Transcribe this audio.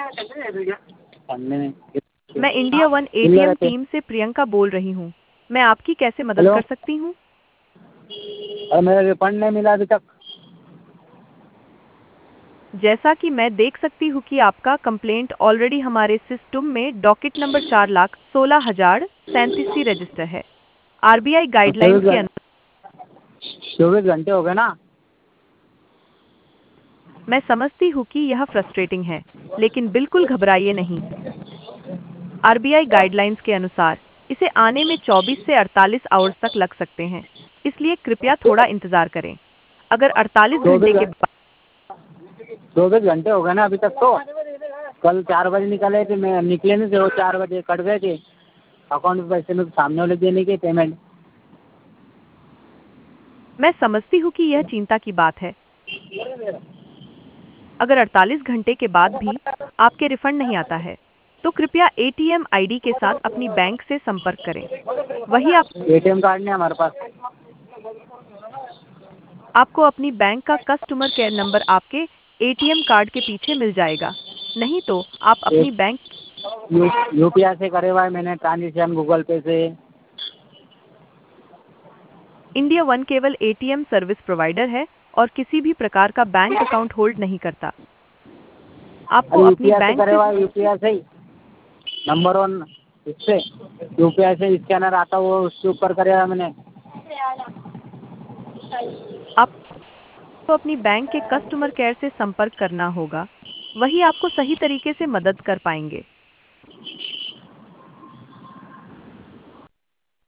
पढ़ने में मैं इंडिया वन एटीएम टीम से प्रियंका बोल रही हूँ। मैं आपकी कैसे मदद हेलो। कर सकती हूँ? और मेरा रिफंड नहीं मिला अभी तक। जैसा कि मैं देख सकती हूँ कि आपका कंप्लेंट ऑलरेडी हमारे सिस्टम में डॉकेट नंबर 4,16,037 रजिस्टर है। आरबीआई गाइडलाइंस के अनुसार 24 घंटे हो गए ना। मैं समझती हूँ कि यह फ्रस्ट्रेटिंग है, लेकिन बिल्कुल घबराइए नहीं। आरबीआई गाइडलाइंस के अनुसार इसे आने में 24 से 48 आवर्स तक लग सकते हैं, इसलिए कृपया थोड़ा इंतजार करें। अगर 48 घंटे के बाद 24 घंटे हो गए ना अभी तक तो। कल 4 बजे निकले थे, मैं निकले नहीं थे, वो 4 बजे कट गए थे। अकाउंट में पैसे में सामने वाले देने के पेमेंट। मैं समझती हूँ कि यह चिंता की बात है। अगर 48 घंटे के बाद भी आपके रिफंड नहीं आता है, तो कृपया एटीएम आईडी के साथ अपनी बैंक से संपर्क करें। वही एटीएम कार्ड नहीं हमारे पास। आपको अपनी बैंक का कस्टमर केयर नंबर आपके एटीएम कार्ड के पीछे मिल जाएगा। नहीं तो आप अपनी बैंक यूपीआई से करे हुआ है मैंने ट्रांजेक्शन, गूगल पे से। इंडिया वन केवल एटीएम सर्विस प्रोवाइडर है और किसी भी प्रकार का बैंक अकाउंट होल्ड नहीं करता। आपको अरे अपनी यूपीआई से बैंक करे से हुआ है, यूपीआई से ही नंबर 1 इससे यूपीआई से स्कैनर आता है वो उसके ऊपर करे हुआ है मैंने। आपको अपनी बैंक के कस्टमर केयर से संपर्क करना होगा। वही आपको सही तरीके से मदद कर पाएंगे।